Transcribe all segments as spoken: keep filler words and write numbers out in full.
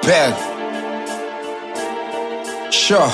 back. Sure.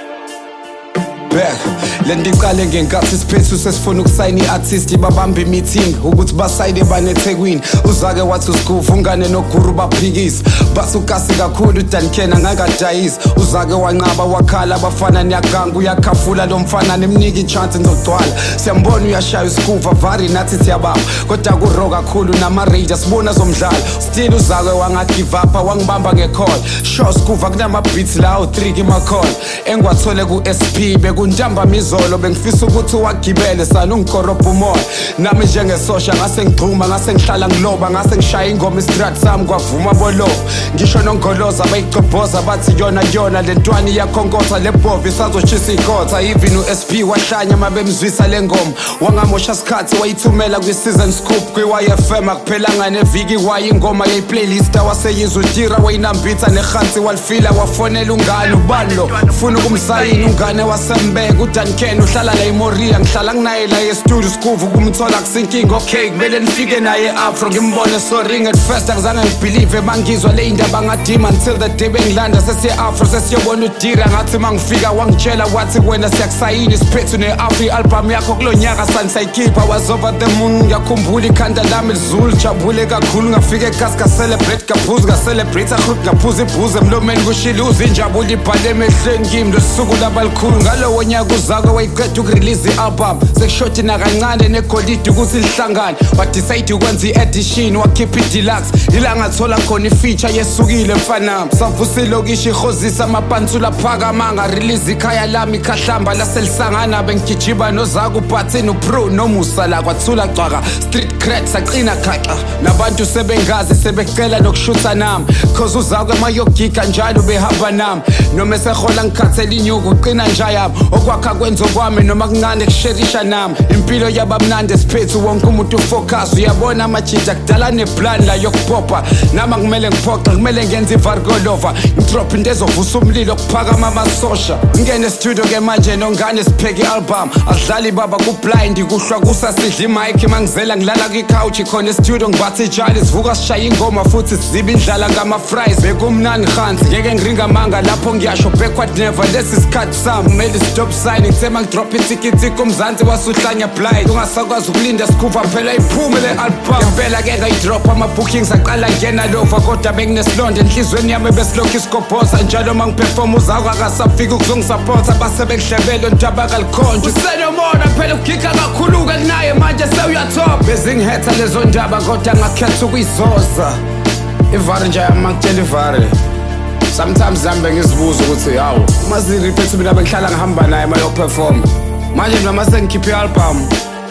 Back. Lendi qale ngenkathi siphethu sesifuna ukusayina iartist babambe meeting ukuthi basayide baneThekwini uzake wathi uSkufu ungane noGuru baphikisa basukasi kakhulu uDankena ngakadayisi uzake wanqaba wakhala abafana niyaganga uyakhafula lo mfana nemniki chance ngizogcwala siyambona uyashaya uSkufu avari nathi siyabamba kodwa kurock kakhulu nama Rangers sibona zomdlalo still uzake wanga give up wangibamba ngecall show Skufu kunama beats lawo three makhona engwathole ku S P bekunjamba mizolo bengifisa ukuthi wagibele sana ungikorobha umoya nami njengesosha ngase ngixhuma ngase ngihlala ngiloba ngase ngishaya ingoma istrat sami kwavuma bolo ngisho nongoloza bayicobhoza bathi yona yona lentwani yakhonkotha lebhovi sazochisa ikotha even uS P wahlanya mabemzwisa lengoma wangamosha isikhathi wayithumela kwi-season scoop kwi-Y F M akuphelanga neviki wayi ingoma yeplaylist waseyizwa utira wayinambitha nekhansi walifila wafonela ungane ubani lo ufuna ukumsayini ungane wasembeka uDankena uhlala la eMoria ngihlala nginaye la e-studio Skufu kumthola kusinkinga okay kumele nifike naye afro ngimbone sorry at first angizange ngibelieve bangizwa le indaba ngadima until the day bengilanda sesiye afro sesiyobona udira ngathi mangifika wangitshela wathi wena siyakusayini siphethu ne-afro album yakho kulonyaka sansayikhipha was over the moon ngiyakhumbula ikhanda lami lizulu jabule kakhulu ngafika ekhasi ka celebrate kaphuzu ka celebrate akhrup ngaphuza ibhuze emlomeni kushiluza injabulo ibhale emehlweni kimi losuku labalikhulu ngalowo nyaka uzake wayiqeda ukurelease i-album sekushoti nakancane negolide ukuthi lihlangane wadecide ukwenza i-edition wakhipha i-deluxe ilanga thola khona ifeature yesukile mfanami savusile okisho ihozisa amapansula phakama ngarelease ikhaya lami ikhahlamba laselisangana bengijiba nozake uBhathini uPro noMusa la kwathula cwaka street cred saqina khaxa nabantu sebengazi sebecela nokushutha nami cause uzake mayogika njalo behamba nami noma sehola ngikhathela inyuku uqina njayami okwakha kwenzo kwami noma kuncane kusherisha nami impilo yabamnandi siphethu wonke umuntu focus uyabona amajita kudala neplan la yokupopha nama kumele ngiphoqa kumele ngenze ivargolova ngidrop into ezovusa umlilo kuphakama amasosha ngene studio ke manje nongane sipheke i-album adlali baba kublind kuhlwa kusasidla imic mangizela ngilala kwicouch khona e-studio ngibathi jali sivuka sishaya ingoma futhi siziba indlala ngama-fries bekumnani hansi ngeke ngiringa manga lapho ngiyasho backward never lesi isikhathi sami kumele stop signing ngithema ngidrop itikiti kumzansi wasuhlanya blind ungasakwazi ukulinda Skufu phela iphume le-album ngempela ke ngayidrop ama-bookings aqala ngena lova kodwa benginesilonda enhlizweni yami besilokhu isikobhoza njalo ma ngiperforma uzakho akasafika ukuzongisapotha base bengihlebele ontaba kalikhonje usenomona phela ukugika kakhulu-ke kunaye manje sewuyathoba bezingihetha lezo ndaba kodwa ngakhetha ukuyizoza ivari nje yami makutshela ivari sometimes zambe ngizibuza ukuthi hawu uma ziriphethe mina bengihlala ngihamba naye uma yoperforma manje noma sengikhiphe i-album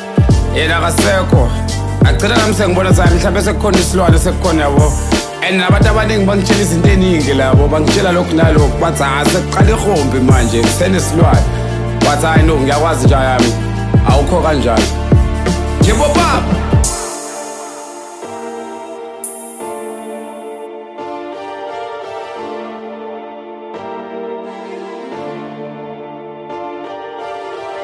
yena akasekho agcina nami sengibona sami mhlawumbe sekukhona isilwane sekukhona yabo and nabantu abaningi bangitshela izinto eningi labo bangitshela lokhu nalokhu bathi ha sekuqala ihombi manje senesilwane bathi hayi no ngiyakwazi nje yami awukho kanjalo yebo baba